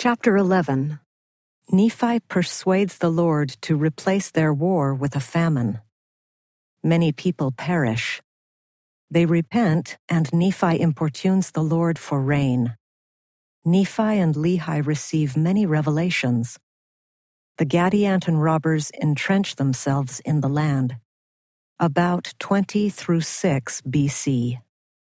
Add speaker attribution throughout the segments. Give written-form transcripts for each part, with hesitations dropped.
Speaker 1: Chapter 11. Nephi persuades the Lord to replace their war with a famine. Many people perish. They repent, and Nephi importunes the Lord for rain. Nephi and Lehi receive many revelations. The Gadianton robbers entrench themselves in the land. About 20 through 6 BC.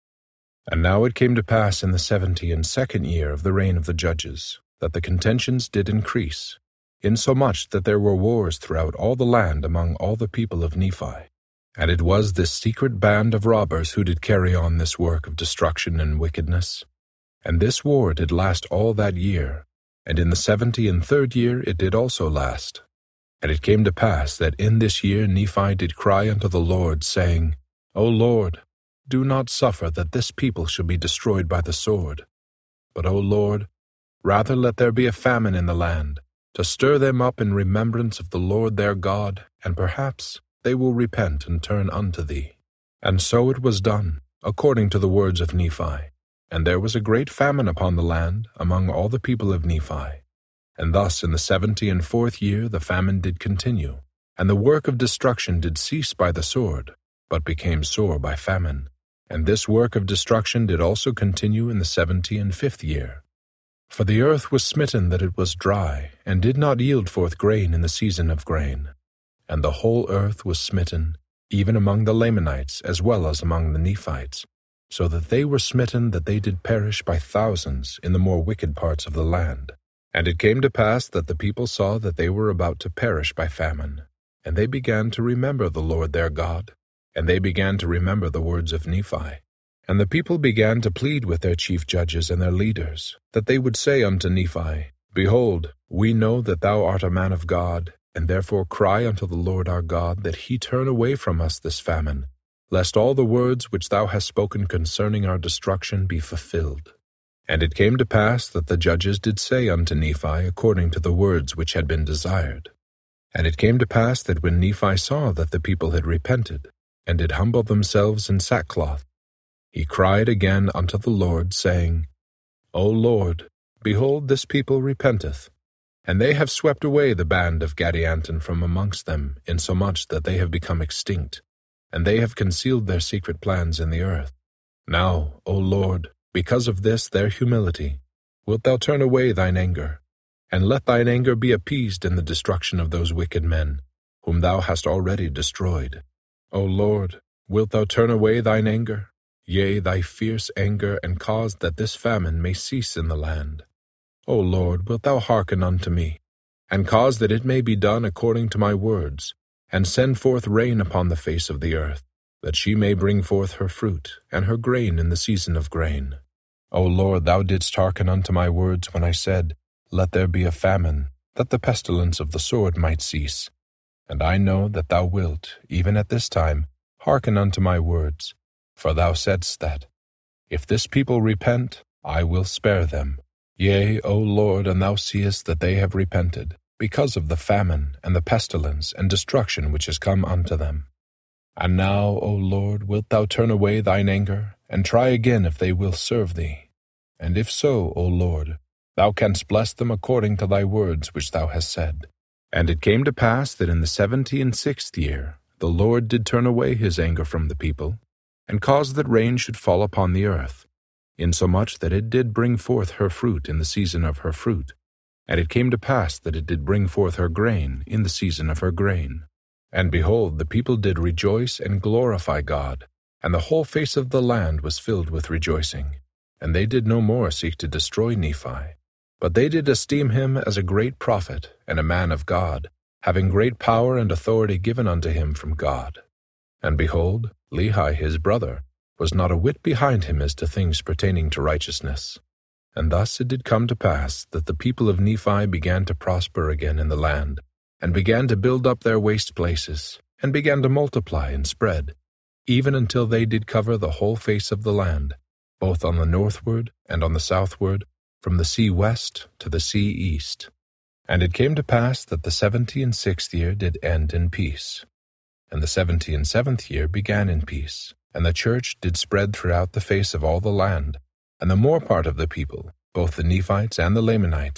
Speaker 2: And now it came to pass in the 72nd year of the reign of the judges, that the contentions did increase, insomuch that there were wars throughout all the land among all the people of Nephi. And it was this secret band of robbers who did carry on this work of destruction and wickedness. And this war did last all that year, and in the 73rd year it did also last. And it came to pass that in this year Nephi did cry unto the Lord, saying, O Lord, do not suffer that this people should be destroyed by the sword. But, O Lord, rather let there be a famine in the land, to stir them up in remembrance of the Lord their God, and perhaps they will repent and turn unto thee. And so it was done, according to the words of Nephi. And there was a great famine upon the land among all the people of Nephi. And thus in the 74th year the famine did continue, and the work of destruction did cease by the sword, but became sore by famine. And this work of destruction did also continue in the 75th year. For the earth was smitten that it was dry, and did not yield forth grain in the season of grain. And the whole earth was smitten, even among the Lamanites as well as among the Nephites, so that they were smitten that they did perish by thousands in the more wicked parts of the land. And it came to pass that the people saw that they were about to perish by famine, and they began to remember the Lord their God, and they began to remember the words of Nephi. And the people began to plead with their chief judges and their leaders, that they would say unto Nephi, Behold, we know that thou art a man of God, and therefore cry unto the Lord our God that he turn away from us this famine, lest all the words which thou hast spoken concerning our destruction be fulfilled. And it came to pass that the judges did say unto Nephi according to the words which had been desired. And it came to pass that when Nephi saw that the people had repented, and did humble themselves in sackcloth, he cried again unto the Lord, saying, O Lord, behold, this people repenteth, and they have swept away the band of Gadianton from amongst them, insomuch that they have become extinct, and they have concealed their secret plans in the earth. Now, O Lord, because of this their humility, wilt thou turn away thine anger, and let thine anger be appeased in the destruction of those wicked men, whom thou hast already destroyed. O Lord, wilt thou turn away thine anger, yea, thy fierce anger, and cause that this famine may cease in the land? O Lord, wilt thou hearken unto me, and cause that it may be done according to my words, and send forth rain upon the face of the earth, that she may bring forth her fruit, and her grain in the season of grain. O Lord, thou didst hearken unto my words when I said, Let there be a famine, that the pestilence of the sword might cease. And I know that thou wilt, even at this time, hearken unto my words, for thou saidst that, If this people repent, I will spare them. Yea, O Lord, and thou seest that they have repented, because of the famine, and the pestilence, and destruction which is come unto them. And now, O Lord, wilt thou turn away thine anger, and try again if they will serve thee? And if so, O Lord, thou canst bless them according to thy words which thou hast said. And it came to pass that in the 76th year the Lord did turn away his anger from the people, and caused that rain should fall upon the earth, insomuch that it did bring forth her fruit in the season of her fruit. And it came to pass that it did bring forth her grain in the season of her grain. And behold, the people did rejoice and glorify God, and the whole face of the land was filled with rejoicing. And they did no more seek to destroy Nephi, but they did esteem him as a great prophet and a man of God, having great power and authority given unto him from God. And behold, Lehi his brother was not a whit behind him as to things pertaining to righteousness. And thus it did come to pass that the people of Nephi began to prosper again in the land, and began to build up their waste places, and began to multiply and spread, even until they did cover the whole face of the land, both on the northward and on the southward, from the sea west to the sea east. And it came to pass that the 76th year did end in peace, and the 77th year began in peace, and the church did spread throughout the face of all the land, and the more part of the people, both the Nephites and the Lamanites,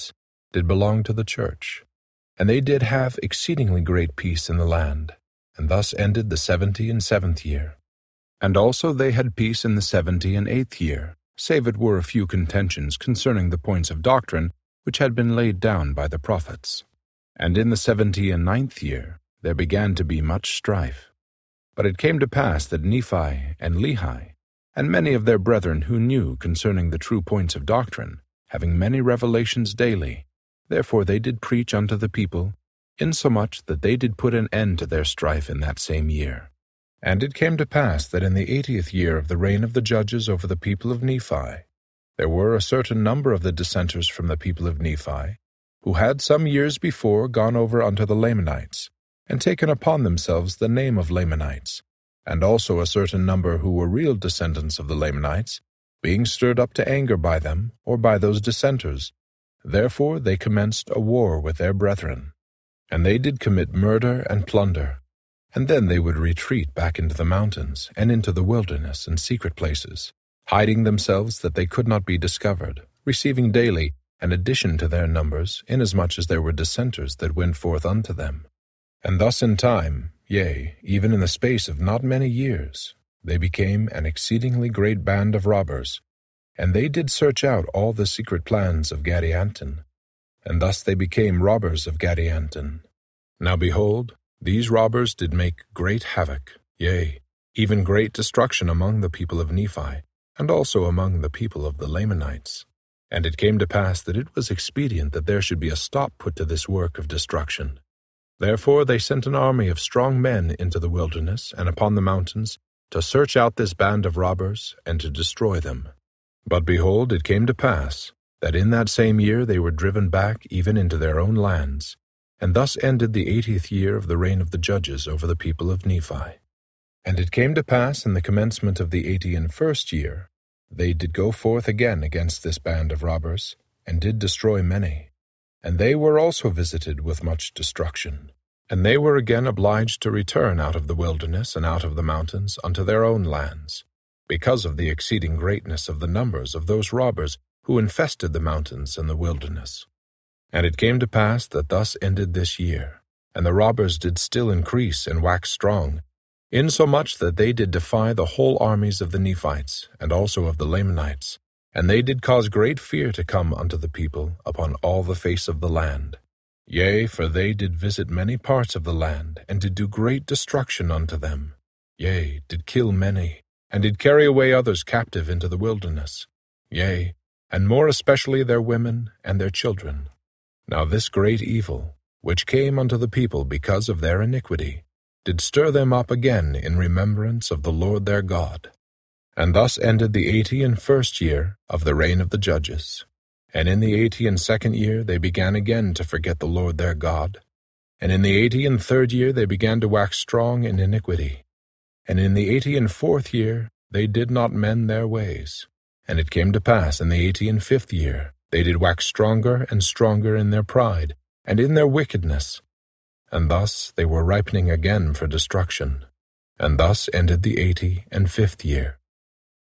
Speaker 2: did belong to the church. And they did have exceedingly great peace in the land, and thus ended the 77th year. And also they had peace in the 78th year, save it were a few contentions concerning the points of doctrine which had been laid down by the prophets. And in the 79th year there began to be much strife. But it came to pass that Nephi and Lehi, and many of their brethren who knew concerning the true points of doctrine, having many revelations daily, therefore they did preach unto the people, insomuch that they did put an end to their strife in that same year. And it came to pass that in the 80th year of the reign of the judges over the people of Nephi, there were a certain number of the dissenters from the people of Nephi, who had some years before gone over unto the Lamanites, and taken upon themselves the name of Lamanites, and also a certain number who were real descendants of the Lamanites, being stirred up to anger by them, or by those dissenters. Therefore they commenced a war with their brethren. And they did commit murder and plunder, and then they would retreat back into the mountains, and into the wilderness and secret places, hiding themselves that they could not be discovered, receiving daily an addition to their numbers, inasmuch as there were dissenters that went forth unto them. And thus in time, yea, even in the space of not many years, they became an exceedingly great band of robbers, and they did search out all the secret plans of Gadianton, and thus they became robbers of Gadianton. Now behold, these robbers did make great havoc, yea, even great destruction among the people of Nephi, and also among the people of the Lamanites. And it came to pass that it was expedient that there should be a stop put to this work of destruction. Therefore they sent an army of strong men into the wilderness and upon the mountains to search out this band of robbers and to destroy them. But behold, it came to pass that in that same year they were driven back even into their own lands, and thus ended the 80th year of the reign of the judges over the people of Nephi. And it came to pass in the commencement of the 81st year, they did go forth again against this band of robbers, and did destroy many. And they were also visited with much destruction. And they were again obliged to return out of the wilderness and out of the mountains unto their own lands, because of the exceeding greatness of the numbers of those robbers who infested the mountains and the wilderness. And it came to pass that thus ended this year, and the robbers did still increase and wax strong, insomuch that they did defy the whole armies of the Nephites, and also of the Lamanites, and they did cause great fear to come unto the people upon all the face of the land. Yea, for they did visit many parts of the land, and did do great destruction unto them. Yea, did kill many, and did carry away others captive into the wilderness. Yea, and more especially their women and their children. Now this great evil, which came unto the people because of their iniquity, did stir them up again in remembrance of the Lord their God. And thus ended the 81st year of the reign of the judges. And in the 82nd year they began again to forget the Lord their God. And in the 83rd year they began to wax strong in iniquity. And in the 84th year they did not mend their ways. And it came to pass in the 85th year they did wax stronger and stronger in their pride, and in their wickedness. And thus they were ripening again for destruction. And thus ended the 85th year.